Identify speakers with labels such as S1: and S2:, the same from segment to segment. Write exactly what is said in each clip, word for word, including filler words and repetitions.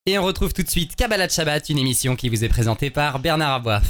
S1: Et on retrouve tout de suite Kabbalat Shabbat, une émission qui vous est présentée par Bernard Aboif.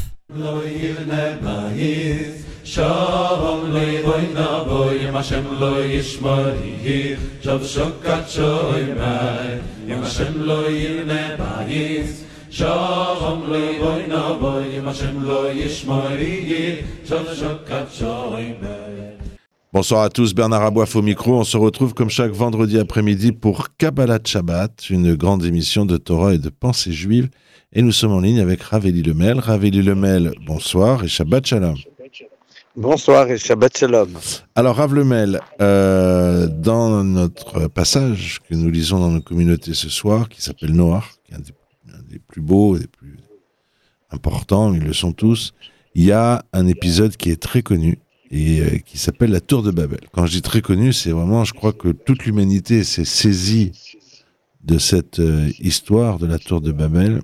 S2: Bonsoir à tous, Bernard Aboif au micro. On se retrouve comme chaque vendredi après-midi pour Kabbalat Shabbat, une grande émission de Torah et de pensée juive. Et nous sommes en ligne avec Rav Eli Lemel. Rav Eli Lemel, bonsoir et Shabbat Shalom.
S3: Bonsoir et Shabbat Shalom.
S2: Alors Rav Lemel, euh, dans notre passage que nous lisons dans nos communautés ce soir, qui s'appelle Noach, qui est un des, un des plus beaux, des plus importants, ils le sont tous, il y a un épisode qui est très connu, et euh, qui s'appelle la Tour de Babel. Quand je dis très connu, c'est vraiment, je crois que toute l'humanité s'est saisie de cette euh, histoire de la Tour de Babel,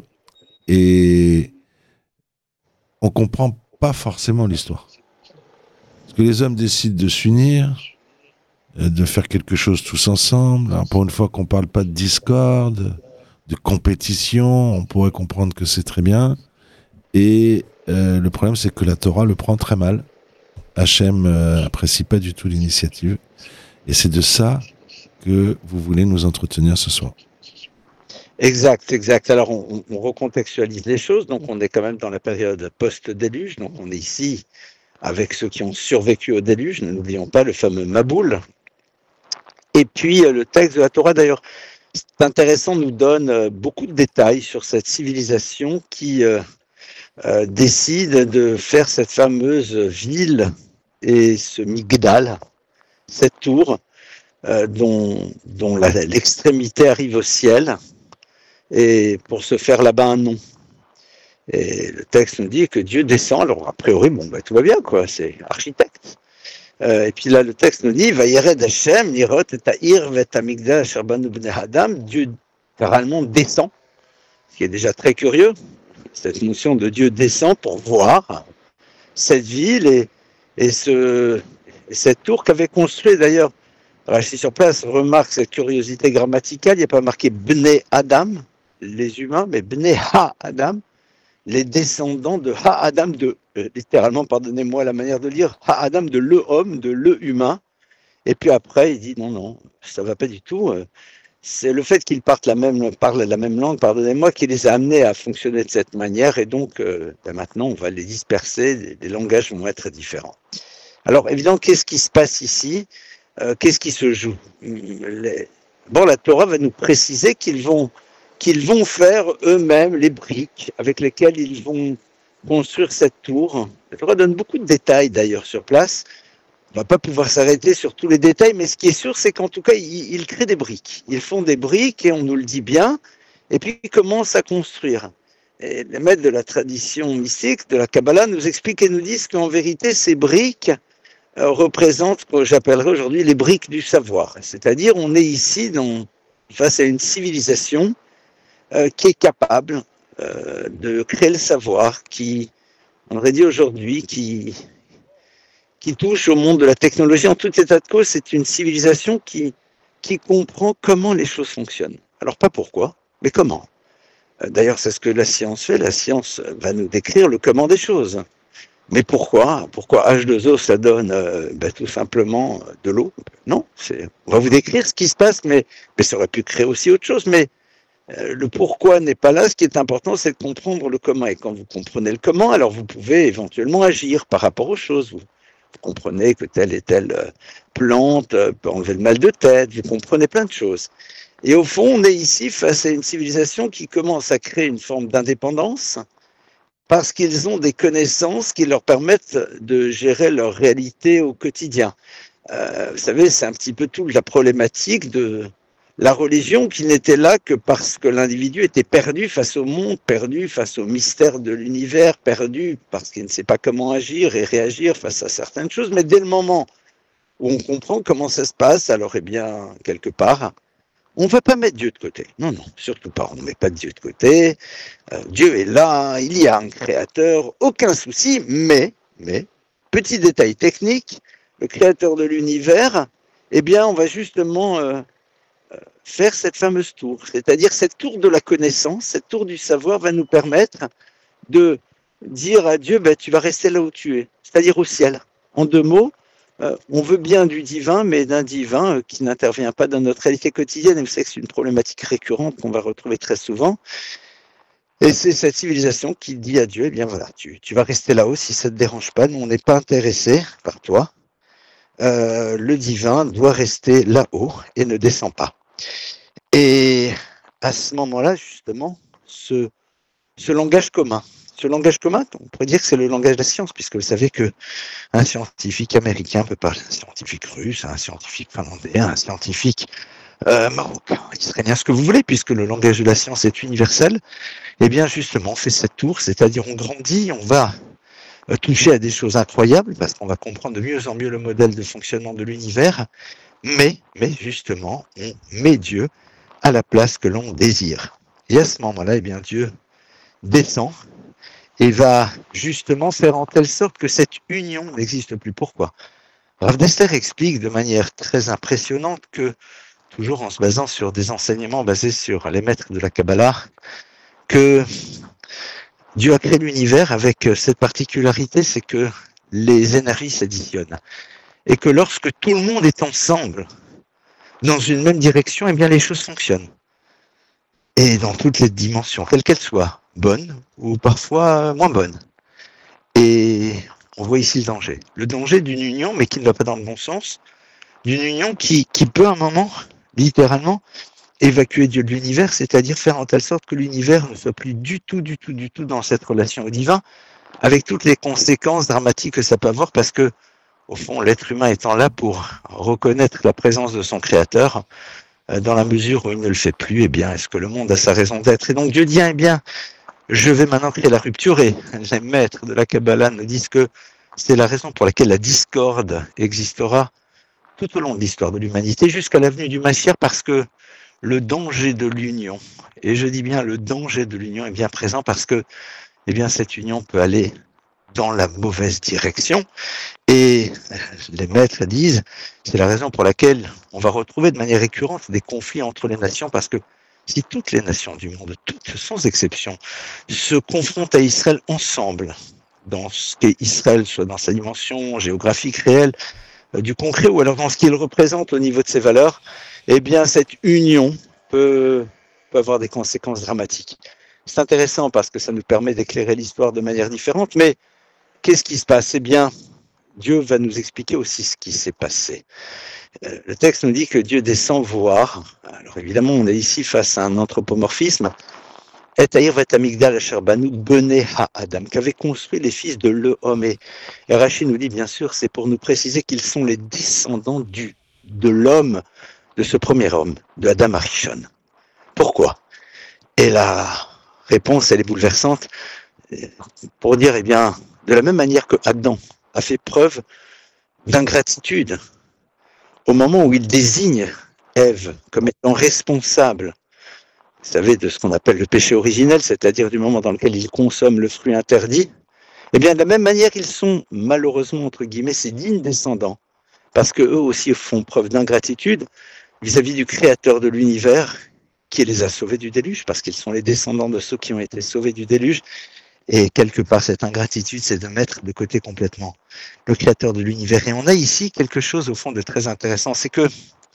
S2: et on comprend pas forcément l'histoire. Parce que les hommes décident de s'unir, euh, de faire quelque chose tous ensemble. Alors, pour une fois qu'on parle pas de discorde, de compétition, on pourrait comprendre que c'est très bien. Et euh, le problème, c'est que la Torah le prend très mal. Hachem euh, apprécie pas du tout l'initiative. Et c'est de ça que vous voulez nous entretenir ce soir.
S3: Exact, exact. Alors, on, on recontextualise les choses. Donc, on est quand même dans la période post-déluge. Donc, on est ici avec ceux qui ont survécu au déluge. Ne n'oublions pas le fameux Maboul. Et puis, le texte de la Torah, d'ailleurs, c'est intéressant, nous donne beaucoup de détails sur cette civilisation qui euh, euh, décide de faire cette fameuse ville et ce Migdal, cette tour euh, dont, dont la, l'extrémité arrive au ciel, et pour se faire là-bas un nom. Et le texte nous dit que Dieu descend, alors a priori, bon, bah, tout va bien, quoi, c'est architecte. Euh, et puis là, le texte nous dit, Vayered Hashem, Nirot et Ta'ir, Vet Amigdal, Asher Banu Bnei Adam, Dieu littéralement descend, ce qui est déjà très curieux, cette notion de Dieu descend pour voir cette ville et Et, ce, et cette tour qu'avait construit d'ailleurs, Rachi sur place remarque cette curiosité grammaticale, il n'y a pas marqué Bnei Adam, les humains, mais Bnei Ha-Adam, les descendants de Ha-Adam, de, euh, littéralement, pardonnez-moi la manière de lire, Ha-Adam de le homme, de le humain. Et puis après, il dit non, non, ça ne va pas du tout. C'est le fait qu'ils partent la même, parlent la même langue, pardonnez-moi, qui les a amenés à fonctionner de cette manière. Et donc, euh, ben maintenant, on va les disperser, les, les langages vont être différents. Alors, évidemment, qu'est-ce qui se passe ici euh, Qu'est-ce qui se joue les... Bon, la Torah va nous préciser qu'ils vont, qu'ils vont faire eux-mêmes les briques avec lesquelles ils vont construire cette tour. La Torah donne beaucoup de détails, d'ailleurs, sur place. On ne va pas pouvoir s'arrêter sur tous les détails, mais ce qui est sûr, c'est qu'en tout cas, ils, ils créent des briques. Ils font des briques, et on nous le dit bien, et puis ils commencent à construire. Et les maîtres de la tradition mystique, de la Kabbalah, nous expliquent et nous disent qu'en vérité, ces briques euh, représentent ce que j'appellerais aujourd'hui les briques du savoir. C'est-à-dire, on est ici dans, face à une civilisation euh, qui est capable euh, de créer le savoir, qui, on aurait dit aujourd'hui, qui... qui touche au monde de la technologie. En tout état de cause, c'est une civilisation qui, qui comprend comment les choses fonctionnent. Alors, pas pourquoi, mais comment. D'ailleurs, c'est ce que la science fait. La science va nous décrire le comment des choses. Mais pourquoi Pourquoi H deux O, ça donne euh, ben, tout simplement de l'eau? Non, c'est, on va vous décrire ce qui se passe, mais, mais ça aurait pu créer aussi autre chose. Mais euh, le pourquoi n'est pas là. Ce qui est important, c'est de comprendre le comment. Et quand vous comprenez le comment, alors vous pouvez éventuellement agir par rapport aux choses. Vous, Vous comprenez que telle et telle plante peut enlever le mal de tête, vous comprenez plein de choses. Et au fond, on est ici face à une civilisation qui commence à créer une forme d'indépendance parce qu'ils ont des connaissances qui leur permettent de gérer leur réalité au quotidien. Euh, vous savez, c'est un petit peu toute la problématique de la religion qui n'était là que parce que l'individu était perdu face au monde, perdu face au mystère de l'univers, perdu parce qu'il ne sait pas comment agir et réagir face à certaines choses. Mais dès le moment où on comprend comment ça se passe, alors eh bien, quelque part, on ne va pas mettre Dieu de côté. Non, non, surtout pas, on ne met pas Dieu de côté. Euh, Dieu est là, il y a un créateur, aucun souci, mais, mais, petit détail technique, le créateur de l'univers, eh bien, on va justement... Euh, faire cette fameuse tour. C'est-à-dire cette tour de la connaissance, cette tour du savoir va nous permettre de dire à Dieu, ben, tu vas rester là où tu es, c'est-à-dire au ciel. En deux mots, euh, on veut bien du divin, mais d'un divin euh, qui n'intervient pas dans notre réalité quotidienne. Et vous savez que c'est une problématique récurrente qu'on va retrouver très souvent. Et c'est cette civilisation qui dit à Dieu, eh bien voilà, tu, tu vas rester là-haut si ça ne te dérange pas, nous on n'est pas intéressés par toi. Euh, le divin doit rester là-haut et ne descend pas. Et à ce moment-là, justement, ce, ce langage commun, ce langage commun, on pourrait dire que c'est le langage de la science, puisque vous savez qu'un scientifique américain peut parler à un scientifique russe, à un scientifique finlandais, à un scientifique euh, marocain, israélien, ce que vous voulez, puisque le langage de la science est universel. Eh bien, justement, on fait cette tour, c'est-à-dire on grandit, on va toucher à des choses incroyables, parce qu'on va comprendre de mieux en mieux le modèle de fonctionnement de l'univers, mais, mais justement, on met Dieu à la place que l'on désire. Et à ce moment-là, eh bien, Dieu descend et va justement faire en telle sorte que cette union n'existe plus. Pourquoi ? Rav Dessler explique de manière très impressionnante que, toujours en se basant sur des enseignements basés sur les maîtres de la Kabbalah, que Dieu a créé l'univers avec cette particularité, c'est que les énergies s'additionnent. Et que lorsque tout le monde est ensemble, dans une même direction, eh bien les choses fonctionnent. Et dans toutes les dimensions, quelles qu'elles soient, bonnes ou parfois moins bonnes. Et on voit ici le danger. Le danger d'une union, mais qui ne va pas dans le bon sens, d'une union qui, qui peut à un moment, littéralement, évacuer Dieu de l'univers, c'est-à-dire faire en telle sorte que l'univers ne soit plus du tout, du tout, du tout dans cette relation au divin, avec toutes les conséquences dramatiques que ça peut avoir, parce que, au fond, l'être humain étant là pour reconnaître la présence de son Créateur, dans la mesure où il ne le fait plus, eh bien, est-ce que le monde a sa raison d'être ? Et donc Dieu dit, eh bien, je vais maintenant créer la rupture, et les maîtres de la Kabbalah nous disent que c'est la raison pour laquelle la discorde existera tout au long de l'histoire de l'humanité, jusqu'à l'avenue du Mashiach, parce que le danger de l'union, et je dis bien le danger de l'union est bien présent parce que eh bien, cette union peut aller dans la mauvaise direction. Et les maîtres disent, c'est la raison pour laquelle on va retrouver de manière récurrente des conflits entre les nations, parce que si toutes les nations du monde, toutes sans exception, se confrontent à Israël ensemble, dans ce qu'est Israël, soit dans sa dimension géographique réelle, du concret, ou alors dans ce qu'il représente au niveau de ses valeurs, eh bien, cette union peut, peut avoir des conséquences dramatiques. C'est intéressant parce que ça nous permet d'éclairer l'histoire de manière différente, mais qu'est-ce qui se passe ? Eh bien, Dieu va nous expliquer aussi ce qui s'est passé. Euh, le texte nous dit que Dieu descend voir. Alors évidemment, on est ici face à un anthropomorphisme. Et Taïr vet Amigdal asher banu bnei ha-Adam, qu'avaient construit les fils de l'homme. Et Rachid nous dit, bien sûr, c'est pour nous préciser qu'ils sont les descendants du, de l'homme, de ce premier homme, de Adam Arishon. Pourquoi ? Et la réponse, elle est bouleversante, pour dire, eh bien, de la même manière que Adam a fait preuve d'ingratitude au moment où il désigne Ève comme étant responsable, vous savez, de ce qu'on appelle le péché originel, c'est-à-dire du moment dans lequel il consomme le fruit interdit, eh bien, de la même manière, ils sont malheureusement, entre guillemets, ses dignes descendants, parce qu'eux aussi font preuve d'ingratitude vis-à-vis du Créateur de l'univers, qui les a sauvés du déluge, parce qu'ils sont les descendants de ceux qui ont été sauvés du déluge. Et quelque part, cette ingratitude, c'est de mettre de côté complètement le Créateur de l'univers. Et on a ici quelque chose, au fond, de très intéressant. C'est que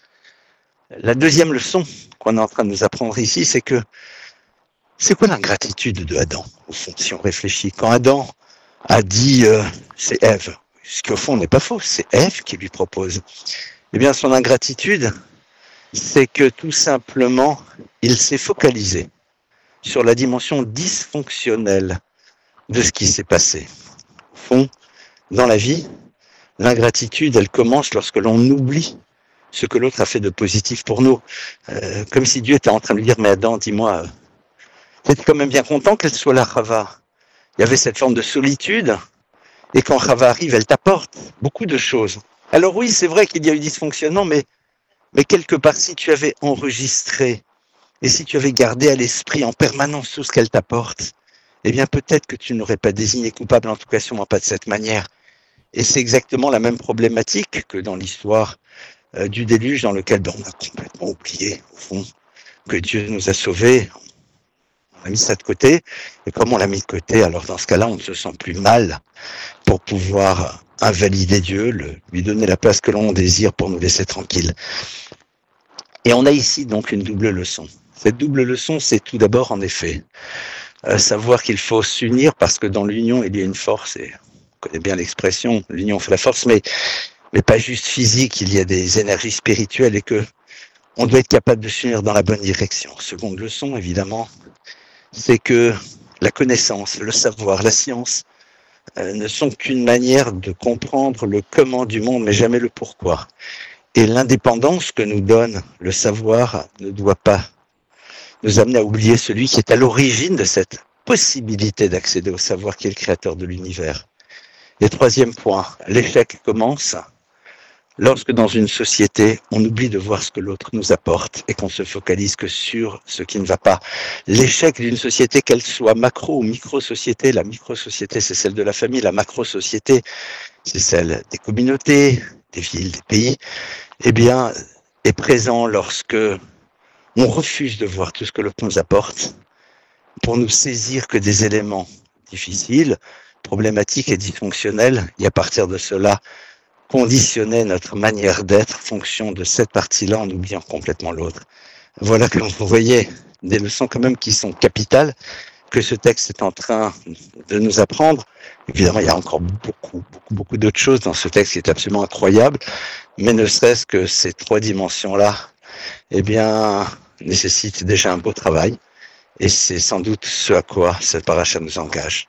S3: la deuxième leçon qu'on est en train de nous apprendre ici, c'est que c'est quoi l'ingratitude de Adam, au fond, si on réfléchit ? Quand Adam a dit euh, c'est Ève, ce qui au fond n'est pas faux, c'est Ève qui lui propose. Eh bien, son ingratitude, c'est que tout simplement, il s'est focalisé sur la dimension dysfonctionnelle de ce qui s'est passé. Au fond, dans la vie, l'ingratitude, elle commence lorsque l'on oublie ce que l'autre a fait de positif pour nous. Euh, comme si Dieu était en train de lui dire, mais Adam, dis-moi, tu étais quand même bien content qu'elle soit là, Chava. Il y avait cette forme de solitude, et quand Chava arrive, elle t'apporte beaucoup de choses. Alors oui, c'est vrai qu'il y a eu dysfonctionnement, mais, mais quelque part, si tu avais enregistré, et si tu avais gardé à l'esprit en permanence tout ce qu'elle t'apporte, eh bien peut-être que tu n'aurais pas désigné coupable, en tout cas sûrement pas de cette manière. Et c'est exactement la même problématique que dans l'histoire euh, du déluge dans lequel ben, on a complètement oublié, au fond, que Dieu nous a sauvés. On a mis ça de côté. Et comme on l'a mis de côté, alors dans ce cas-là, on ne se sent plus mal pour pouvoir invalider Dieu, le, lui donner la place que l'on désire pour nous laisser tranquilles. Et on a ici donc une double leçon. Cette double leçon, c'est tout d'abord, en effet, euh, savoir qu'il faut s'unir parce que dans l'union, il y a une force. Et on connaît bien l'expression, l'union fait la force, mais, mais pas juste physique, il y a des énergies spirituelles et que on doit être capable de s'unir dans la bonne direction. Seconde leçon, évidemment, c'est que la connaissance, le savoir, la science euh, ne sont qu'une manière de comprendre le comment du monde, mais jamais le pourquoi. Et l'indépendance que nous donne le savoir ne doit pas nous amener à oublier celui qui est à l'origine de cette possibilité d'accéder au savoir qui est le créateur de l'univers. Et troisième point, l'échec commence lorsque dans une société, on oublie de voir ce que l'autre nous apporte et qu'on se focalise que sur ce qui ne va pas. L'échec d'une société, qu'elle soit macro ou micro-société, la micro-société c'est celle de la famille, la macro-société c'est celle des communautés, des villes, des pays, eh bien, est présent lorsque on refuse de voir tout ce que l'autre nous apporte pour nous saisir que des éléments difficiles, problématiques et dysfonctionnels, et à partir de cela, conditionner notre manière d'être en fonction de cette partie-là en oubliant complètement l'autre. Voilà que vous voyez des leçons quand même qui sont capitales, que ce texte est en train de nous apprendre. Évidemment, il y a encore beaucoup, beaucoup, beaucoup d'autres choses dans ce texte qui est absolument incroyable, mais ne serait-ce que ces trois dimensions-là, eh bien, nécessitent déjà un beau travail, et c'est sans doute ce à quoi cette paracha nous engage.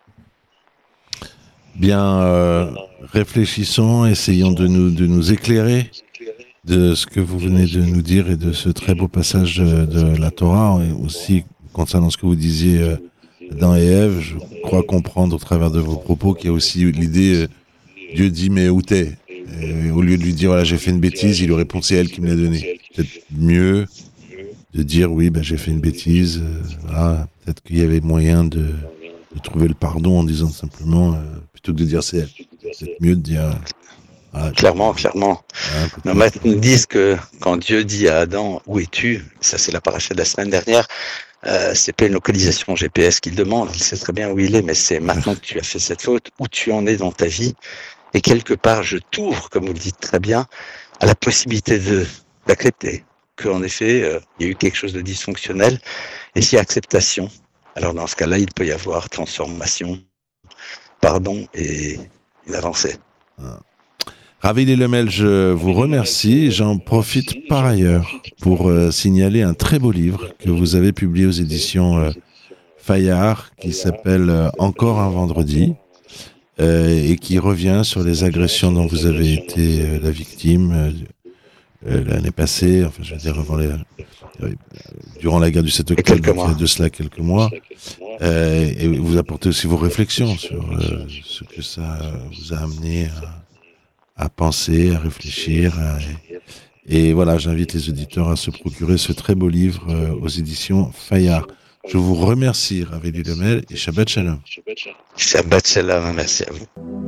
S2: Bien, euh, réfléchissons, essayons de nous, de nous éclairer de ce que vous venez de nous dire et de ce très beau passage de, de la Torah, et aussi concernant ce que vous disiez euh, Adam et Ève. Je crois comprendre au travers de vos propos qu'il y a aussi l'idée, euh, Dieu dit mais où t'es ? Et au lieu de lui dire voilà j'ai fait une bêtise, il lui répond c'est elle qui me l'a donné. Peut-être mieux de dire oui ben j'ai fait une bêtise, euh, voilà, peut-être qu'il y avait moyen de, de trouver le pardon en disant simplement euh, plutôt que de dire c'est elle. C'est mieux de dire
S3: ah, clairement, clairement. Ouais, nos maîtres nous disent que quand Dieu dit à Adam où es-tu, ça c'est la paracha de la semaine dernière, euh, c'est pas une localisation G P S qu'il demande, il sait très bien où il est, mais c'est maintenant que tu as fait cette faute, où tu en es dans ta vie, et quelque part je t'ouvre, comme vous le dites très bien, à la possibilité de d'accepter qu'en effet euh, il y a eu quelque chose de dysfonctionnel, et s'il y a acceptation, alors dans ce cas-là il peut y avoir transformation, pardon et une avancée.
S2: Ah. Rav Hillel Lemel, je vous remercie. J'en profite par ailleurs pour euh, signaler un très beau livre que vous avez publié aux éditions euh, Fayard, qui s'appelle euh, Encore un vendredi, euh, et qui revient sur les agressions dont vous avez été euh, la victime euh, euh, l'année passée, enfin je veux dire avant les, euh, durant la guerre du sept octobre, il y a de cela quelques mois, euh, et vous apportez aussi vos réflexions sur euh, ce que ça vous a amené à à penser, à réfléchir. À... Et voilà, j'invite les auditeurs à se procurer ce très beau livre euh, aux éditions Fayard. Je vous remercie, Rav Hillel Lemel, et Shabbat Shalom.
S3: Shabbat Shalom, merci à vous.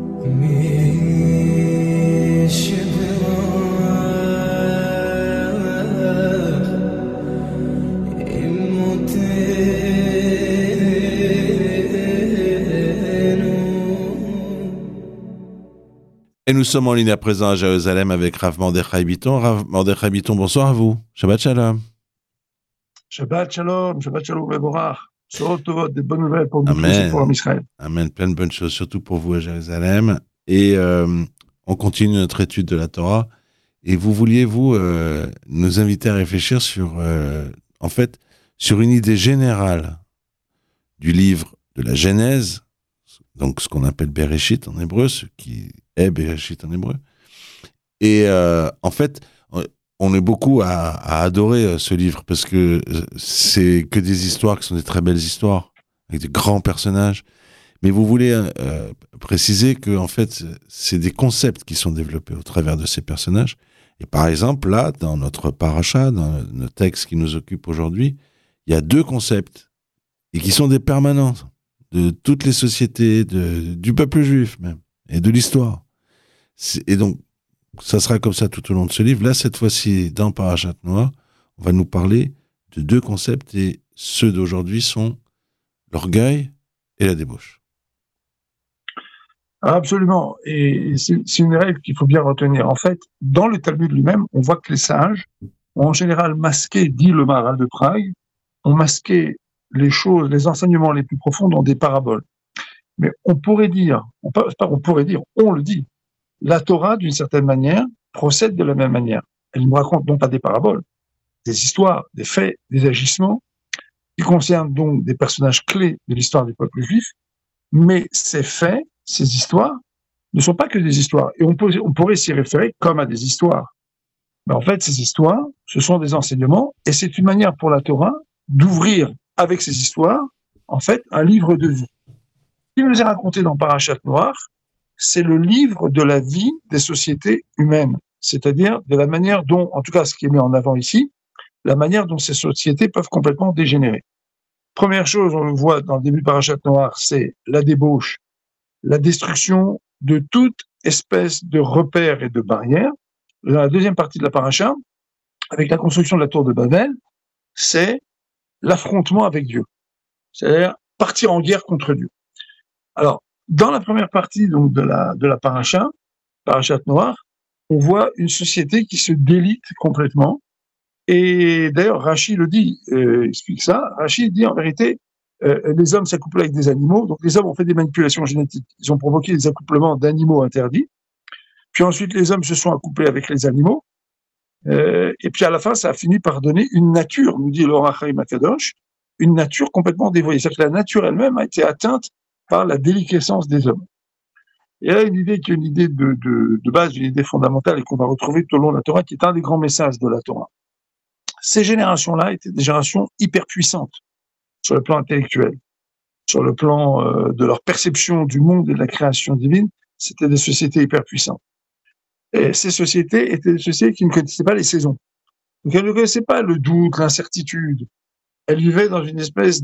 S2: Et nous sommes en ligne à présent à Jérusalem avec Rav Mordechai Bitton. Rav Mordechai Bitton, bonsoir à vous. Shabbat Shalom.
S4: Shabbat Shalom, Shabbat Shalom, Mevorach. Surtout des bonnes nouvelles pour nous tous et pour Israël.
S2: Amen, plein de bonnes choses, surtout pour vous à Jérusalem. Et euh, on continue notre étude de la Torah. Et vous vouliez, vous, euh, nous inviter à réfléchir sur, euh, en fait, sur une idée générale du livre de la Genèse, donc ce qu'on appelle Bereshit en hébreu, ce qui est Bereshit en hébreu. Et euh, en fait, on est beaucoup à, à adorer ce livre parce que c'est que des histoires qui sont des très belles histoires, avec des grands personnages. Mais vous voulez euh, préciser que en fait, c'est des concepts qui sont développés au travers de ces personnages. Et par exemple, là, dans notre paracha, dans le texte qui nous occupe aujourd'hui, il y a deux concepts et qui sont des permanents de toutes les sociétés, de, du peuple juif même, et de l'histoire. C'est, et donc, ça sera comme ça tout au long de ce livre. Là, cette fois-ci, dans Parashat Noach, on va nous parler de deux concepts et ceux d'aujourd'hui sont l'orgueil et la débauche.
S4: Absolument. Et c'est, c'est une règle qu'il faut bien retenir. En fait, dans le Talmud lui-même, on voit que les sages ont en général masqué, dit le Maharal de Prague, ont masqué les choses, les enseignements les plus profonds dans des paraboles. Mais on pourrait dire, on, pas, on pourrait dire, on le dit, la Torah, d'une certaine manière, procède de la même manière. Elle nous raconte non pas des paraboles, des histoires, des faits, des agissements, qui concernent donc des personnages clés de l'histoire du peuple juif, mais ces faits, ces histoires, ne sont pas que des histoires. Et on, peut, on pourrait s'y référer comme à des histoires. Mais en fait, ces histoires, ce sont des enseignements, et c'est une manière pour la Torah d'ouvrir, avec ces histoires, en fait, un livre de vie. Ce qui nous est raconté dans Parashat Noach, c'est le livre de la vie des sociétés humaines, c'est-à-dire de la manière dont, en tout cas ce qui est mis en avant ici, la manière dont ces sociétés peuvent complètement dégénérer. Première chose, on le voit dans le début de Parashat Noach, c'est la débauche, la destruction de toute espèce de repères et de barrières. Dans la deuxième partie de la paracha, avec la construction de la tour de Babel, c'est l'affrontement avec Dieu, c'est-à-dire partir en guerre contre Dieu. Alors, dans la première partie donc de la de la paracha, Parashat Noach, on voit une société qui se délite complètement. Et d'ailleurs, Rashi le dit, euh, explique ça. Rashi dit en vérité, euh, les hommes s'accouplent avec des animaux. Donc les hommes ont fait des manipulations génétiques. Ils ont provoqué des accouplements d'animaux interdits. Puis ensuite, les hommes se sont accouplés avec les animaux. Euh, et puis à la fin, ça a fini par donner une nature, nous dit l'Or HaChaim HaKadosh, une nature complètement dévoyée. C'est-à-dire que la nature elle-même a été atteinte par la déliquescence des hommes. Et là, une idée qui est une idée de, de, de base, une idée fondamentale et qu'on va retrouver tout au long de la Torah, qui est un des grands messages de la Torah. Ces générations-là étaient des générations hyper puissantes sur le plan intellectuel, sur le plan euh, de leur perception du monde et de la création divine. C'était des sociétés hyper puissantes. Et ces sociétés étaient des sociétés qui ne connaissaient pas les saisons. Donc elles ne connaissaient pas le doute, l'incertitude. Elles vivaient dans une espèce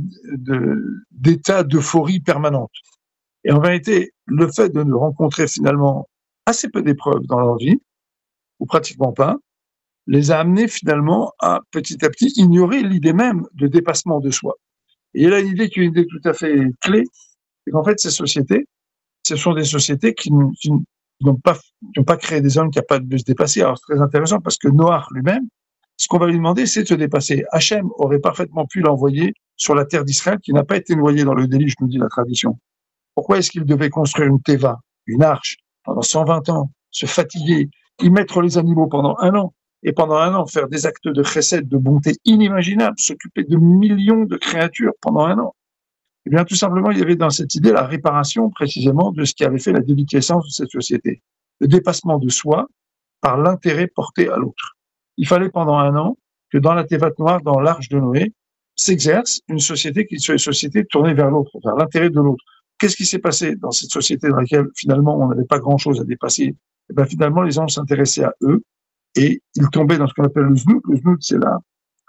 S4: de, d'état d'euphorie permanente. Et en vérité, le fait de ne rencontrer finalement assez peu d'épreuves dans leur vie, ou pratiquement pas, les a amenés finalement à petit à petit ignorer l'idée même de dépassement de soi. Et il y a une idée qui est une idée tout à fait clé, c'est qu'en fait ces sociétés, ce sont des sociétés qui, qui n'ont pas, qui n'ont pas créé des hommes capables de se dépasser. Alors c'est très intéressant parce que Noach lui-même, ce qu'on va lui demander, c'est de se dépasser. Hachem aurait parfaitement pu l'envoyer sur la terre d'Israël qui n'a pas été noyée dans le déluge, nous dit la tradition. Pourquoi est-ce qu'il devait construire une teva, une arche, pendant cent vingt ans, se fatiguer, y mettre les animaux pendant un an, et pendant un an faire des actes de chesed, de bonté inimaginables, s'occuper de millions de créatures pendant un an? Eh bien, tout simplement, il y avait dans cette idée la réparation précisément de ce qui avait fait la déliquescence de cette société. Le dépassement de soi par l'intérêt porté à l'autre. Il fallait pendant un an que dans la Tevat Noire, dans l'arche de Noé, s'exerce une société qui soit une société tournée vers l'autre, vers l'intérêt de l'autre. Qu'est-ce qui s'est passé dans cette société dans laquelle finalement on n'avait pas grand-chose à dépasser? Eh bien, finalement, les gens s'intéressaient à eux et ils tombaient dans ce qu'on appelle le znout. Le znout, c'est la,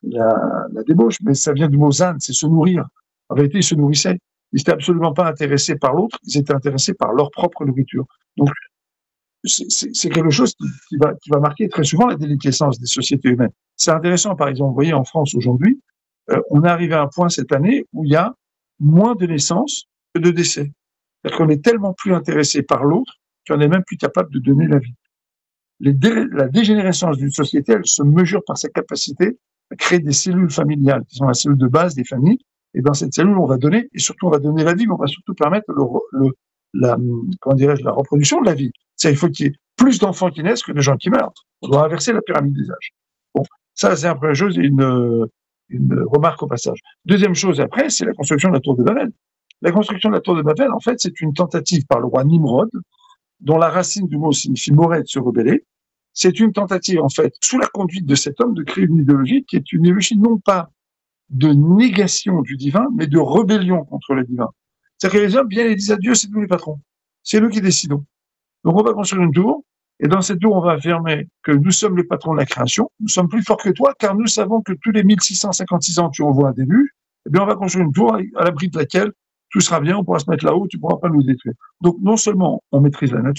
S4: la, la débauche, mais ça vient du mot zan, c'est se nourrir. En vérité, ils se nourrissaient. Ils n'étaient absolument pas intéressés par l'autre, ils étaient intéressés par leur propre nourriture. Donc, c'est, c'est, c'est quelque chose qui, qui, va, qui va marquer très souvent la déliquescence des sociétés humaines. C'est intéressant, par exemple, vous voyez, en France aujourd'hui, euh, on est arrivé à un point cette année où il y a moins de naissances que de décès. C'est-à-dire qu'on est tellement plus intéressé par l'autre qu'on n'est même plus capable de donner la vie. Les dé, la dégénérescence d'une société, elle se mesure par sa capacité à créer des cellules familiales, qui sont la cellule de base des familles. Et dans cette cellule, on va donner, et surtout on va donner la vie, mais on va surtout permettre le, le, la, comment dirais-je, la reproduction de la vie. C'est-à-dire, il faut qu'il y ait plus d'enfants qui naissent que de gens qui meurent. On doit inverser la pyramide des âges. Bon, ça, c'est la première chose, et une, une remarque au passage. Deuxième chose après, c'est la construction de la tour de Babel. La construction de la tour de Babel, en fait, c'est une tentative par le roi Nimrod, dont la racine du mot signifie moret, de se rebeller. C'est une tentative, en fait, sous la conduite de cet homme, de créer une idéologie qui est une idéologie non pas de négation du divin, mais de rébellion contre le divin. C'est-à-dire que les hommes viennent et disent à Dieu, c'est nous les patrons. C'est nous qui décidons. Donc on va construire une tour, et dans cette tour, on va affirmer que nous sommes les patrons de la création, nous sommes plus forts que toi, car nous savons que tous les mille six cent cinquante-six ans, tu envoies un déluge, eh bien on va construire une tour à l'abri de laquelle tout sera bien, on pourra se mettre là-haut, tu ne pourras pas nous détruire. Donc non seulement on maîtrise la nature,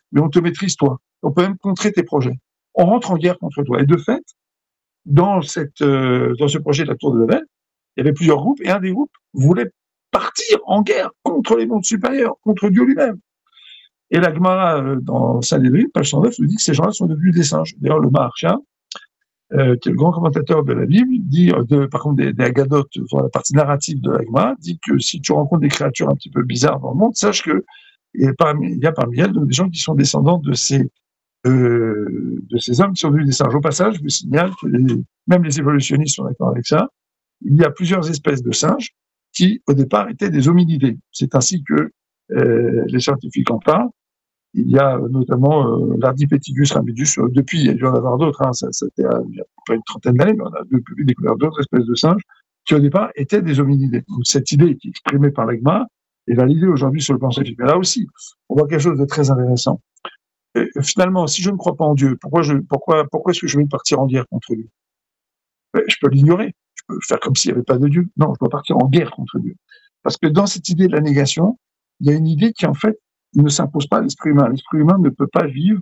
S4: mais on te maîtrise toi. On peut même contrer tes projets. On rentre en guerre contre toi. Et de fait, dans cette, euh, dans ce projet de la Tour de Babel, il y avait plusieurs groupes, et un des groupes voulait partir en guerre contre les mondes supérieurs, contre Dieu lui-même. Et la Gemara, euh, dans Sanhedrin, page cent neuf, nous dit que ces gens-là sont devenus des singes. D'ailleurs, le Maharsha, euh, qui est le grand commentateur de la Bible, dit, de, par contre, des, des Agadotes, dans la partie narrative de la Gemara, dit que si tu rencontres des créatures un petit peu bizarres dans le monde, sache que il y a parmi, il y a parmi elles des gens qui sont descendants de ces, euh, de ces hommes qui sont devenus des singes. Au passage, je vous signale que les, même les évolutionnistes sont d'accord avec ça. Il y a plusieurs espèces de singes qui, au départ, étaient des hominidés. C'est ainsi que euh, les scientifiques en parlent. Il y a notamment euh, l'Ardipithecus ramidus. Euh, depuis, il y a dû en avoir d'autres. Hein, ça, c'était euh, il y a pas une trentaine d'années, mais on a depuis découvert d'autres espèces de singes qui, au départ, étaient des hominidés. Donc, cette idée qui est exprimée par l'Agma est validée aujourd'hui sur le plan scientifique. Mais là aussi, on voit quelque chose de très intéressant. Et, finalement, si je ne crois pas en Dieu, pourquoi, je, pourquoi, pourquoi est-ce que je vais partir en guerre contre lui? Je peux l'ignorer. Je peux faire comme s'il n'y avait pas de Dieu. Non, je dois partir en guerre contre Dieu. Parce que dans cette idée de la négation, il y a une idée qui, en fait, ne s'impose pas à l'esprit humain. L'esprit humain ne peut pas vivre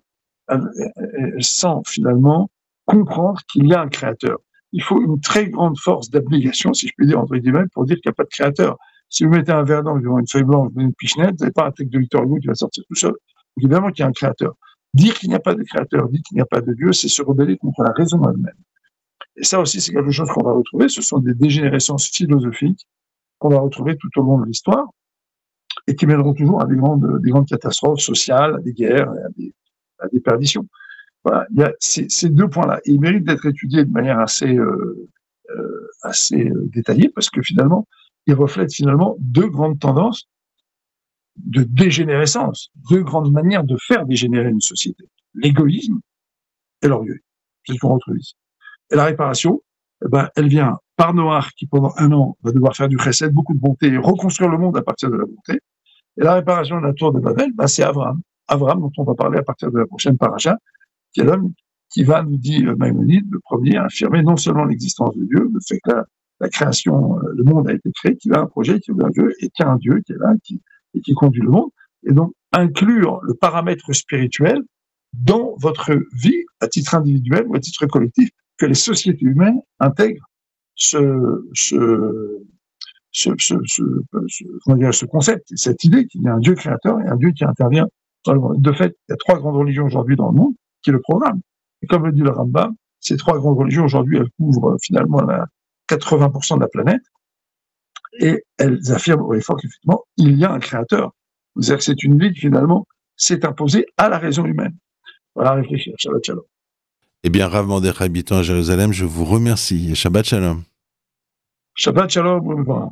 S4: sans, finalement, comprendre qu'il y a un créateur. Il faut une très grande force d'abnégation, si je puis dire, entre guillemets, pour dire qu'il n'y a pas de créateur. Si vous mettez un verre d'encre devant une feuille blanche, une pichenette, vous n'avez pas un texte de Victor Hugo qui va sortir tout seul. Donc, évidemment qu'il y a un créateur. Dire qu'il n'y a pas de créateur, dire qu'il n'y a pas de Dieu, c'est se rebeller contre la raison elle-même. Et ça aussi, c'est quelque chose qu'on va retrouver. Ce sont des dégénérescences philosophiques qu'on va retrouver tout au long de l'histoire et qui mèneront toujours à des grandes, des grandes catastrophes sociales, à des guerres, à des, à des perditions. Voilà. Il y a ces, ces deux points-là. Ils méritent d'être étudiés de manière assez, euh, euh, assez détaillée parce que finalement, ils reflètent finalement deux grandes tendances de dégénérescence, deux grandes manières de faire dégénérer une société. L'égoïsme et l'orgueil. C'est ce qu'on retrouve ici. Et la réparation, eh ben, elle vient par Noach, qui pendant un an va devoir faire du chesed, beaucoup de bonté, et reconstruire le monde à partir de la bonté. Et la réparation de la tour de Babel, ben, c'est Abraham. Abraham, dont on va parler à partir de la prochaine paracha, qui est l'homme qui va, nous dit Maïmonide, le premier, affirmer non seulement l'existence de Dieu, le fait que la, la création, le monde a été créé, qu'il a un projet, qu'il a un Dieu, et qu'il y a un Dieu qui est là, qui, et qui conduit le monde. Et donc, inclure le paramètre spirituel dans votre vie, à titre individuel ou à titre collectif, que les sociétés humaines intègrent ce, ce, ce, ce, ce, ce, comment dire, ce concept, cette idée qu'il y a un Dieu créateur et un Dieu qui intervient dans le monde. De fait, il y a trois grandes religions aujourd'hui dans le monde qui le programment. Et comme le dit le Rambam, ces trois grandes religions aujourd'hui, elles couvrent finalement la quatre-vingts pour cent de la planète et elles affirment au effort qu'effectivement, il y a un créateur. C'est-à-dire que c'est une vie qui finalement s'est imposée à la raison humaine. Voilà, réfléchir. Shabbat shalom.
S2: Eh bien, Rav Mordechai, habitant à Jérusalem, je vous remercie et Shabbat Shalom.
S4: Shabbat Shalom. Bon.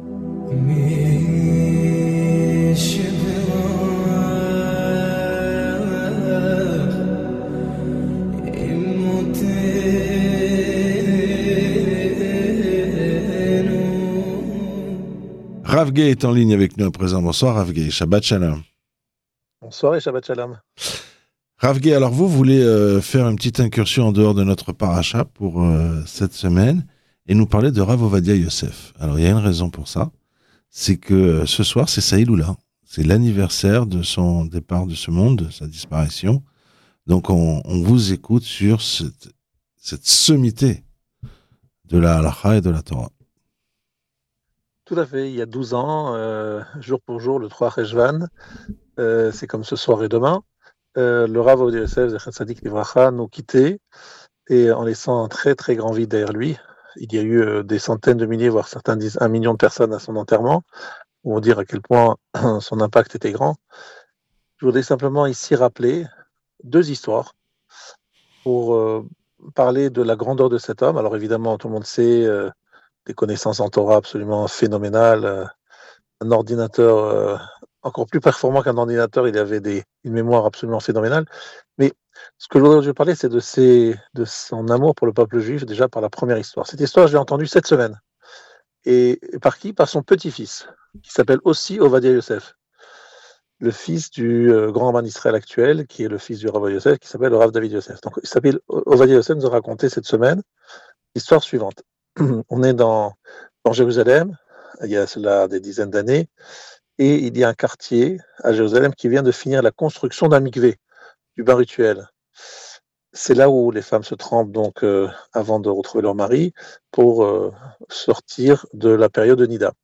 S2: Rav Gay est en ligne avec nous à présent. Bonsoir Rav Gay, Shabbat Shalom.
S5: Bonsoir et Shabbat Shalom.
S2: Rav Gay, alors vous voulez euh, faire une petite incursion en dehors de notre paracha pour euh, cette semaine et nous parler de Rav Ovadia Yosef. Alors il y a une raison pour ça, c'est que euh, ce soir c'est sa Hiloula, c'est l'anniversaire de son départ de ce monde, de sa disparition. Donc on, on vous écoute sur cette, cette sommité de la Halacha et de la Torah.
S5: Tout à fait, il y a douze ans, euh, jour pour jour, le trois Rejvan, euh, c'est comme ce soir et demain. Euh, le Rav Ovadia Yosef, Zecher Tzadik Livracha, nous quittait et en laissant un très très grand vide derrière lui. Il y a eu euh, des centaines de milliers, voire certains disent un million de personnes à son enterrement, pour dire à quel point son impact était grand. Je voudrais simplement ici rappeler deux histoires pour euh, parler de la grandeur de cet homme. Alors évidemment, tout le monde sait euh, des connaissances en Torah absolument phénoménales, euh, un ordinateur euh, encore plus performant qu'un ordinateur, il avait des, une mémoire absolument phénoménale. Mais ce que je voudrais parler, c'est de, ses, de son amour pour le peuple juif, déjà par la première histoire. Cette histoire, je l'ai entendue cette semaine. Et, et par qui? Par son petit-fils, qui s'appelle aussi Ovadia Yosef, le fils du euh, grand Rabbin d'Israël actuel, qui est le fils du Rav Yosef, qui s'appelle le Rav David Yosef. Donc, il s'appelle Ovadia Yosef, nous a raconté cette semaine l'histoire suivante. On est dans, dans Jérusalem, il y a cela des dizaines d'années, Et il y a un quartier à Jérusalem qui vient de finir la construction d'un mikvé, du bain rituel. C'est là où les femmes se trempent donc euh, avant de retrouver leur mari pour euh, sortir de la période de Nida.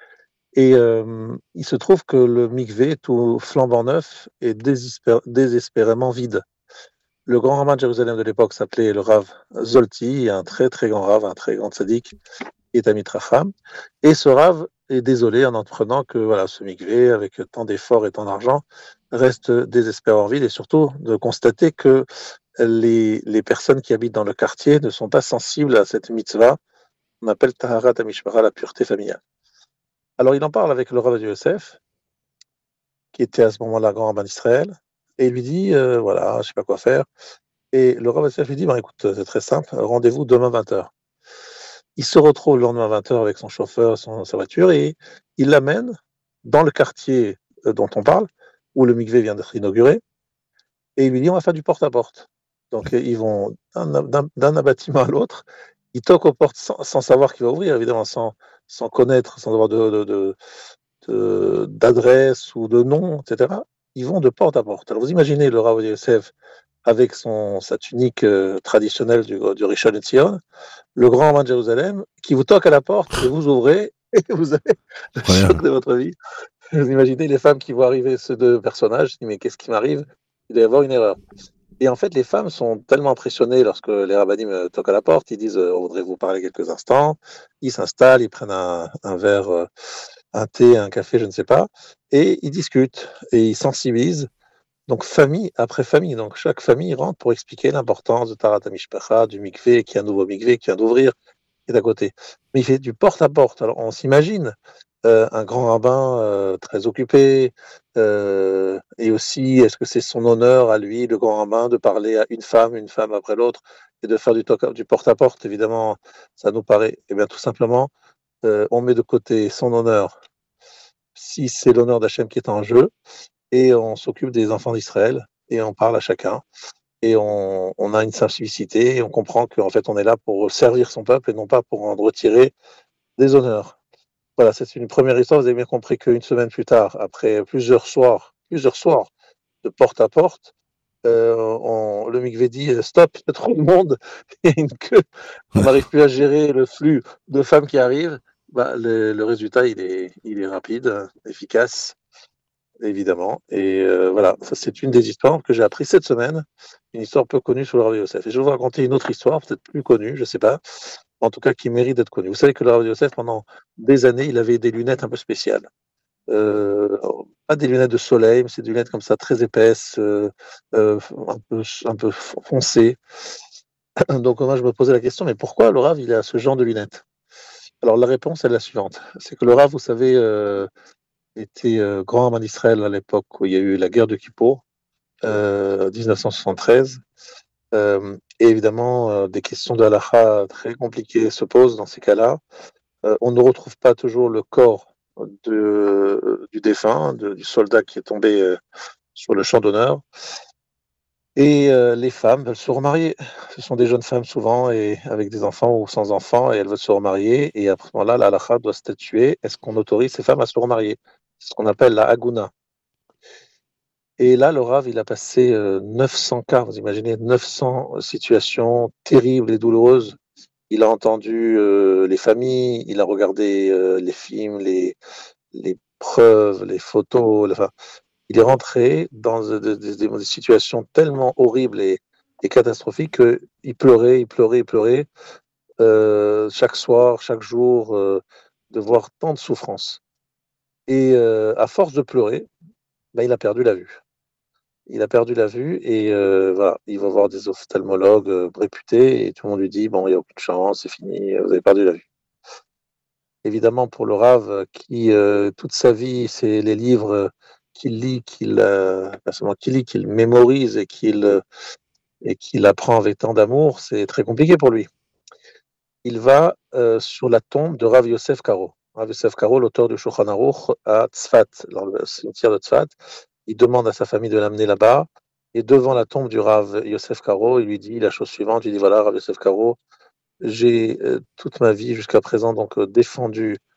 S5: Et euh, il se trouve que le mikvé, tout flambant neuf, est désespé- désespérément vide. Le grand rabbin de Jérusalem de l'époque s'appelait le Rav Zolti, un très très grand Rav, un très grand tzaddik, qui est Tamid Racham. Et ce Rav est désolé en apprenant que voilà, ce mikvé, avec tant d'efforts et tant d'argent, reste désespérément vide, et surtout de constater que les, les personnes qui habitent dans le quartier ne sont pas sensibles à cette mitzvah, on appelle Taharat Amishmara, la pureté familiale. Alors il en parle avec le Rav de Yosef, qui était à ce moment-là grand rabbin d'Israël, et il lui dit, euh, voilà, je ne sais pas quoi faire. Et le Rav de Yosef lui dit, bah, écoute, c'est très simple, rendez-vous demain vingt heures. Il se retrouve le lendemain vingt heures avec son chauffeur, son, sa voiture, et il l'amène dans le quartier dont on parle, où le mikvé vient d'être inauguré, et il lui dit, on va faire du porte-à-porte. Donc ils vont d'un, d'un, d'un bâtiment à l'autre, ils toquent aux portes sans, sans savoir qui va ouvrir, évidemment, sans, sans connaître, sans avoir de, de, de, de, d'adresse ou de nom, et cetera. Ils vont de porte à porte. Alors vous imaginez le Rav Yosef avec son, sa tunique euh, traditionnelle du, du Rishon LeZion, le grand rabbin de Jérusalem, qui vous toque à la porte et vous ouvrez et vous avez le
S2: Incroyable.
S5: choc de votre vie. Vous imaginez les femmes qui voient arriver ces deux personnages, ils disent, mais qu'est-ce qui m'arrive? Il doit y avoir une erreur. Et en fait, les femmes sont tellement impressionnées lorsque les rabbinim toquent à la porte, ils disent euh, on voudrait vous parler quelques instants. Ils s'installent, ils prennent un, un verre, euh, un thé, un café, je ne sais pas, et ils discutent et ils sensibilisent. Donc famille après famille, donc chaque famille rentre pour expliquer l'importance de Taharat Mishpacha, du mikvé, qui est un nouveau mikvé qui vient d'ouvrir, qui est à côté. Mais il fait du porte à porte. Alors on s'imagine euh, un grand rabbin euh, très occupé, euh, et aussi est-ce que c'est son honneur à lui, le grand rabbin, de parler à une femme, une femme après l'autre, et de faire du, toc- du porte à porte. Évidemment, ça nous paraît, eh bien tout simplement, euh, on met de côté son honneur, si c'est l'honneur d'Hachem qui est en jeu, et on s'occupe des enfants d'Israël, et on parle à chacun, et on, on a une simplicité, et on comprend qu'en fait on est là pour servir son peuple, et non pas pour en retirer des honneurs. Voilà, c'est une première histoire, vous avez bien compris qu'une semaine plus tard, après plusieurs soirs, plusieurs soirs de porte à porte, euh, on, le mikvé dit stop, il y a trop de monde, il y a une queue, on n'arrive plus à gérer le flux de femmes qui arrivent. Bah, le, le résultat, il est, il est rapide, efficace, évidemment. Et euh, voilà, ça c'est une des histoires que j'ai appris cette semaine, une histoire peu connue sur le Rav Yosef. Et je vais vous raconter une autre histoire, peut-être plus connue, je ne sais pas, en tout cas qui mérite d'être connue. Vous savez que le Rav Yosef, pendant des années, il avait des lunettes un peu spéciales. Euh, pas des lunettes de soleil, mais c'est des lunettes comme ça, très épaisses, euh, euh, un peu, un peu foncées. Donc moi, je me posais la question, mais pourquoi le Rav, il a ce genre de lunettes? Alors la réponse est la suivante. C'est que le Rav, vous savez, euh, était euh, grand rabbin d'Israël à l'époque où il y a eu la guerre de Kippour, euh, dix-neuf cent soixante-treize. Euh, et évidemment, euh, des questions de halakha très compliquées se posent dans ces cas-là. Euh, on ne retrouve pas toujours le corps de, du défunt, de, du soldat qui est tombé euh, sur le champ d'honneur. Et euh, les femmes veulent se remarier. Ce sont des jeunes femmes souvent, et avec des enfants ou sans enfants, et elles veulent se remarier. Et à ce moment-là, la halakha doit statuer, est-ce qu'on autorise ces femmes à se remarier? C'est ce qu'on appelle la haguna. Et là, le Rav, il a passé euh, neuf cents cas, vous imaginez, neuf cents situations terribles et douloureuses. Il a entendu euh, les familles, il a regardé euh, les films, les, les preuves, les photos. les- Enfin, il est rentré dans de- de- de- des situations tellement horribles et, et catastrophiques qu'il pleurait, il pleurait, il pleurait euh, chaque soir, chaque jour, euh, de voir tant de souffrances. Et euh, à force de pleurer, ben, il a perdu la vue. Il a perdu la vue et euh, voilà, il va voir des ophtalmologues euh, réputés et tout le monde lui dit bon, il n'y a aucune chance, c'est fini, vous avez perdu la vue. Évidemment, pour le Rav, euh, qui euh, toute sa vie, c'est les livres euh, qu'il lit, qu'il euh, pas seulement qu'il lit, qu'il mémorise et qu'il euh, et qu'il apprend avec tant d'amour, c'est très compliqué pour lui. Il va euh, sur la tombe de Rav Yosef Karo. Rav Yosef Karo, l'auteur du Shulchan Aruch à Tzfat, dans le cimetière de Tzfat. Il demande à sa famille de l'amener là-bas. Et devant la tombe du Rav Yosef Karo, il lui dit la chose suivante. Il dit voilà, Rav Yosef Karo, j'ai euh, toute ma vie jusqu'à présent donc euh, défendu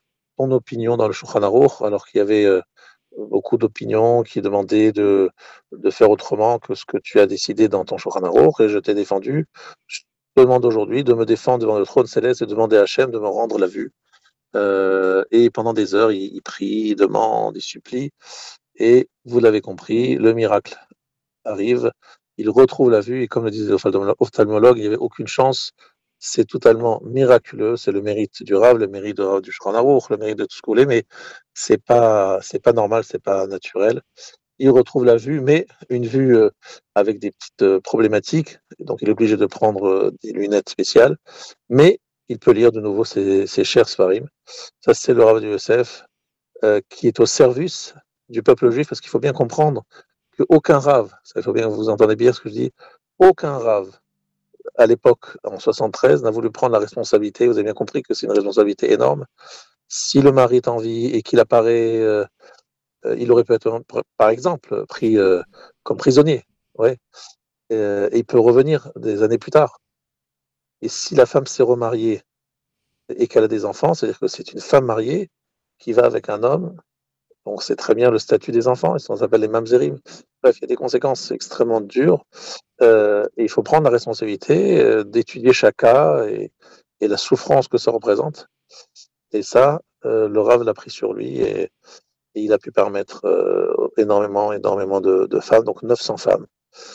S5: son opinion dans le Shulchan Aruch, alors qu'il y avait euh, beaucoup d'opinions qui demandaient de, de faire autrement que ce que tu as décidé dans ton Shulchan Aruch, et je t'ai défendu. Je te demande aujourd'hui de me défendre devant le trône céleste et de demander à Hachem de me rendre la vue. Euh, et pendant des heures, il, il prie, il demande, il supplie, et vous l'avez compris, le miracle arrive, il retrouve la vue, et comme le disait l'ophtalmologue, il n'y avait aucune chance. C'est totalement miraculeux, c'est le mérite du Rav, le mérite de, du Shulchan Aruch, le mérite de tout ce que vous voulez, mais c'est pas, c'est pas normal, c'est pas naturel. Il retrouve la vue, mais une vue euh, avec des petites euh, problématiques, donc il est obligé de prendre euh, des lunettes spéciales, mais il peut lire de nouveau ses, ses chers Sfarim. Ça, c'est le Rav du Yosef, euh, qui est au service du peuple juif, parce qu'il faut bien comprendre qu'aucun Rav, il faut bien que vous entendez bien ce que je dis, aucun Rav, à l'époque, en soixante-treize, n'a voulu prendre la responsabilité. Vous avez bien compris que c'est une responsabilité énorme. Si le mari est en vie et qu'il apparaît, euh, euh, il aurait peut-être, par exemple, pris euh, comme prisonnier. Ouais. Euh, et il peut revenir des années plus tard. Et si la femme s'est remariée et qu'elle a des enfants, c'est-à-dire que c'est une femme mariée qui va avec un homme, on sait très bien le statut des enfants, ça s'appelle les mamzerim. Bref, il y a des conséquences extrêmement dures. Euh, et il faut prendre la responsabilité euh, d'étudier chaque cas et, et la souffrance que ça représente. Et ça, euh, le Rav l'a pris sur lui et, et il a pu permettre euh, énormément, énormément de, de femmes, donc neuf cents femmes,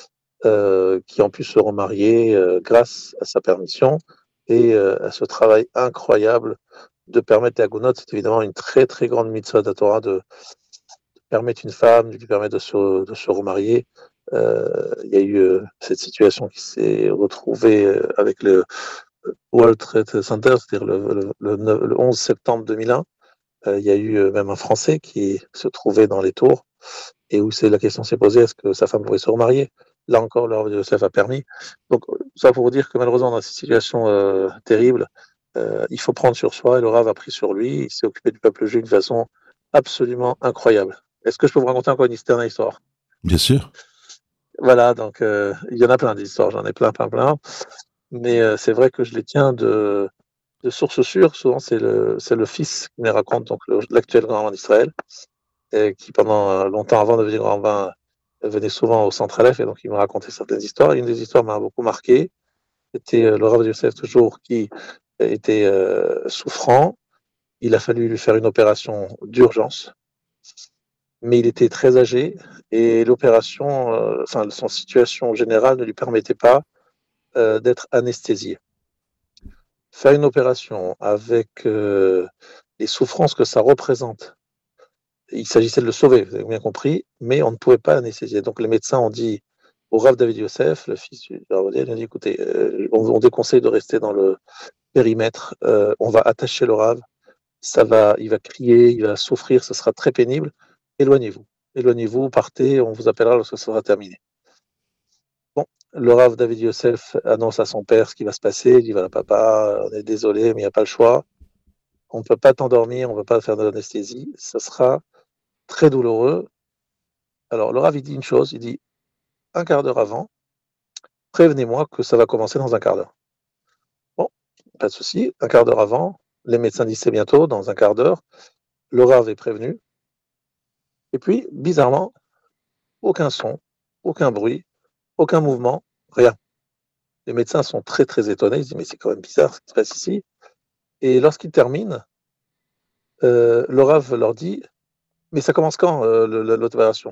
S5: euh, qui ont pu se remarier euh, grâce à sa permission et euh, à ce travail incroyable de permettre la Gounod. C'est évidemment une très très grande mitzvah de la Torah de, de permettre une femme, de lui permettre de se, de se remarier. Euh, il y a eu euh, cette situation qui s'est retrouvée euh, avec le World Trade Center, c'est-à-dire le, le, le, le onze septembre deux mille un. Euh, il y a eu euh, même un Français qui se trouvait dans les tours et où c'est, la question s'est posée, est-ce que sa femme pouvait se remarier? Là encore, le Rav Yosef a permis. Donc ça pour vous dire que malheureusement dans ces situations euh, terribles, euh, il faut prendre sur soi, et le Rav a pris sur lui, il s'est occupé du peuple juif de façon absolument incroyable. Est-ce que je peux vous raconter encore une dernière histoire?
S2: Bien sûr.
S5: Voilà, donc euh, il y en a plein d'histoires, j'en ai plein, plein, plein. Mais euh, c'est vrai que je les tiens de, de sources sûres. Souvent, c'est le, c'est le fils qui me les raconte, donc le, l'actuel grand rabbin d'Israël, et qui pendant euh, longtemps avant de devenir grand rabbin venait souvent au centre Aleph, et donc il me racontait certaines histoires. Et une des histoires m'a beaucoup marqué. C'était euh, le Rav Yosef toujours qui était euh, souffrant. Il a fallu lui faire une opération d'urgence, mais il était très âgé et l'opération, euh, enfin son situation générale ne lui permettait pas euh, d'être anesthésié. Faire une opération avec euh, les souffrances que ça représente, il s'agissait de le sauver, vous avez bien compris, mais on ne pouvait pas l'anesthésier. Donc les médecins ont dit au Rav David Yosef, le fils du Rav Odiel, ils ont dit écoutez, euh, on, on déconseille de rester dans le périmètre, euh, on va attacher le Rav, ça va, il va crier, il va souffrir, ce sera très pénible, éloignez-vous, éloignez-vous, partez, on vous appellera lorsque ça sera terminé. Bon, le Rav David Yosef annonce à son père ce qui va se passer, il dit voilà papa, on est désolé, mais il n'y a pas le choix, on ne peut pas t'endormir, on ne peut pas faire de l'anesthésie, ça sera très douloureux. Alors le Rav il dit une chose, il dit un quart d'heure avant, prévenez-moi que ça va commencer dans un quart d'heure. Bon, pas de souci, un quart d'heure avant, les médecins disent c'est bientôt, dans un quart d'heure, le Rav est prévenu, et puis bizarrement, aucun son, aucun bruit, aucun mouvement, rien. Les médecins sont très très étonnés, ils se disent mais c'est quand même bizarre ce qui se passe ici. Et lorsqu'ils terminent, euh, le Rav leur dit mais ça commence quand euh, le, l'opération?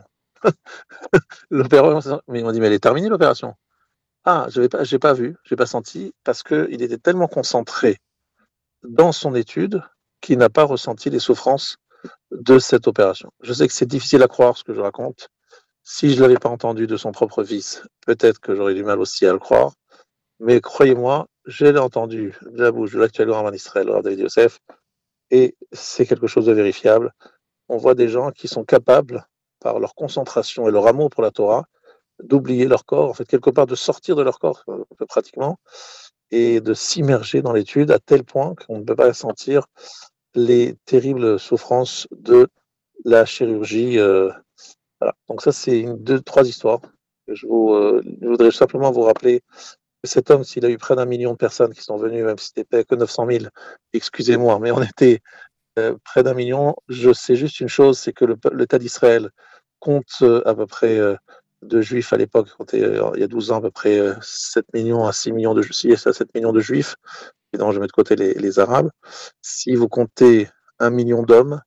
S5: L'opération, mais ils m'ont dit mais elle est terminée l'opération. Ah, je n'ai pas, j'ai pas vu, j'ai pas senti, parce qu'il était tellement concentré dans son étude qu'il n'a pas ressenti les souffrances de cette opération. Je sais que c'est difficile à croire ce que je raconte. Si je ne l'avais pas entendu de son propre fils, peut-être que j'aurais du mal aussi à le croire. Mais croyez-moi, je l'ai entendu de la bouche de l'actuel grand rabbin d'Israël, le Rav David Yosef, et c'est quelque chose de vérifiable. On voit des gens qui sont capables, par leur concentration et leur amour pour la Torah, d'oublier leur corps, en fait, quelque part de sortir de leur corps, pratiquement, et de s'immerger dans l'étude à tel point qu'on ne peut pas sentir les terribles souffrances de la chirurgie. Euh, voilà. Donc ça, c'est une, deux, trois histoires. Je, vous, euh, je voudrais simplement vous rappeler que cet homme, s'il a eu près d'un million de personnes qui sont venues, même si c'était pas que neuf cent mille, excusez-moi, mais on était euh, près d'un million. Je sais juste une chose, c'est que le, l'État d'Israël compte euh, à peu près euh, de juifs à l'époque, comptait, euh, il y a douze ans, à peu près euh, sept millions à six millions de juifs, à sept millions de juifs. Évidemment, je mets de côté les, les Arabes. Si vous comptez un million d'hommes,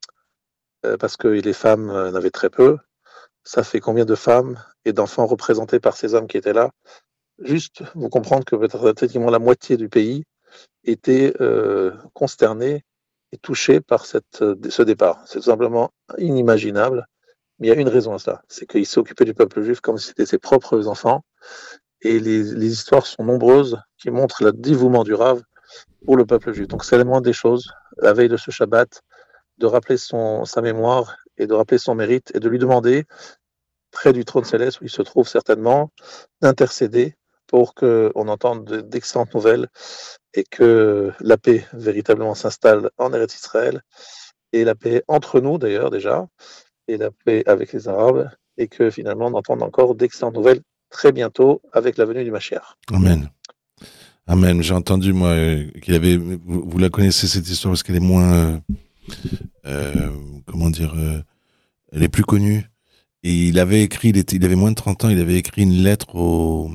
S5: euh, parce que les femmes euh, n'avaient très peu, ça fait combien de femmes et d'enfants représentés par ces hommes qui étaient là? Juste, vous comprendre que peut-être pratiquement la moitié du pays était euh, consterné et touché par cette, ce départ. C'est tout simplement inimaginable. Mais il y a une raison à cela, c'est qu'il s'est occupé du peuple juif comme si c'était ses propres enfants. Et les, les histoires sont nombreuses qui montrent le dévouement du Rav pour le peuple juif. Donc c'est la moindre des choses, la veille de ce Shabbat, de rappeler son, sa mémoire et de rappeler son mérite et de lui demander, près du trône céleste où il se trouve certainement, d'intercéder pour qu'on entende d'excellentes nouvelles et que la paix véritablement s'installe en Eretz Israël, et la paix entre nous d'ailleurs déjà, et la paix avec les Arabes, et que finalement on entende encore d'excellentes nouvelles très bientôt avec la venue du Mashiach.
S2: Amen. Amen. J'ai entendu, moi, euh, qu'il avait, vous, vous la connaissez cette histoire parce qu'elle est moins, euh, euh, comment dire, euh, elle est plus connue. Et il avait écrit, il, était, il avait moins de trente ans, il avait écrit une lettre au,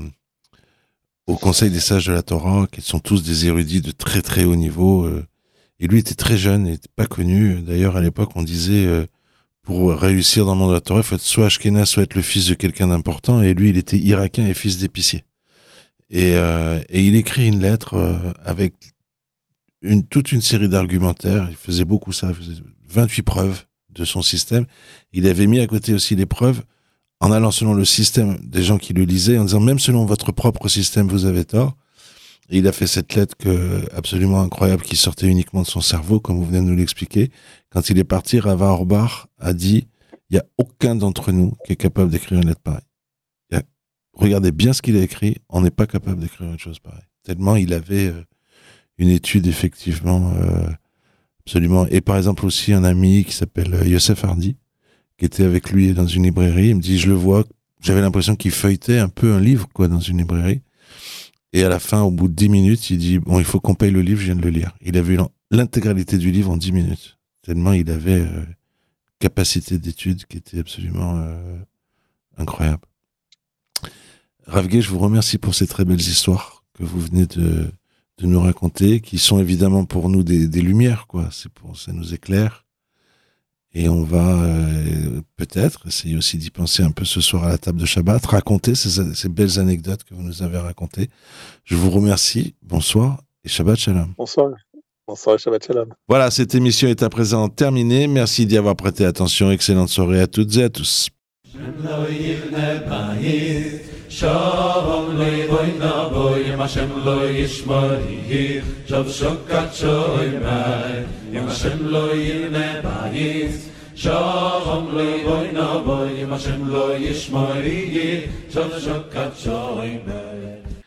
S2: au Conseil des sages de la Torah, qui sont tous des érudits de très très haut niveau. Euh, et lui était très jeune, il n'était pas connu. D'ailleurs, à l'époque, on disait, euh, pour réussir dans le monde de la Torah, il faut être soit Ashkenaz, soit être le fils de quelqu'un d'important. Et lui, il était irakien et fils d'épicier. Et, euh, et il écrit une lettre euh, avec une, toute une série d'argumentaires. Il faisait beaucoup ça, il faisait vingt-huit preuves de son système. Il avait mis à côté aussi les preuves en allant selon le système des gens qui le lisaient, en disant même selon votre propre système, vous avez tort. Et il a fait cette lettre que, absolument incroyable qui sortait uniquement de son cerveau, comme vous venez de nous l'expliquer. Quand il est parti, Rava Auerbach a dit il n'y a aucun d'entre nous qui est capable d'écrire une lettre pareille. Il y a, regardez bien ce qu'il a écrit, on n'est pas capable d'écrire une chose pareille. Tellement il avait euh, une étude effectivement euh, absolument. Et par exemple aussi un ami qui s'appelle euh, Youssef Hardy, qui était avec lui dans une librairie. Il me dit, je le vois, j'avais l'impression qu'il feuilletait un peu un livre quoi dans une librairie. Et à la fin, au bout de dix minutes, il dit, bon, il faut qu'on paye le livre, je viens de le lire. Il a vu l'intégralité du livre en dix minutes. Tellement il avait euh, capacité d'étude qui était absolument euh, incroyable. Rav Gué, je vous remercie pour ces très belles histoires que vous venez de, de nous raconter, qui sont évidemment pour nous des, des lumières, quoi. C'est pour, ça nous éclaire. Et on va euh, peut-être essayer aussi d'y penser un peu ce soir à la table de Shabbat, raconter ces, ces belles anecdotes que vous nous avez racontées. Je vous remercie. Bonsoir et Shabbat Shalom.
S5: Bonsoir. Bonsoir et Shabbat Shalom.
S2: Voilà, cette émission est à présent terminée. Merci d'y avoir prêté attention. Excellente soirée à toutes et à tous.
S6: Shalom levoy naboy, Hashem lo yishmari, Shav shokat shoy mai, Hashem lo yirne bayis. Shalom levoy naboy, Hashem lo yishmari, Shav shokat shoy mai.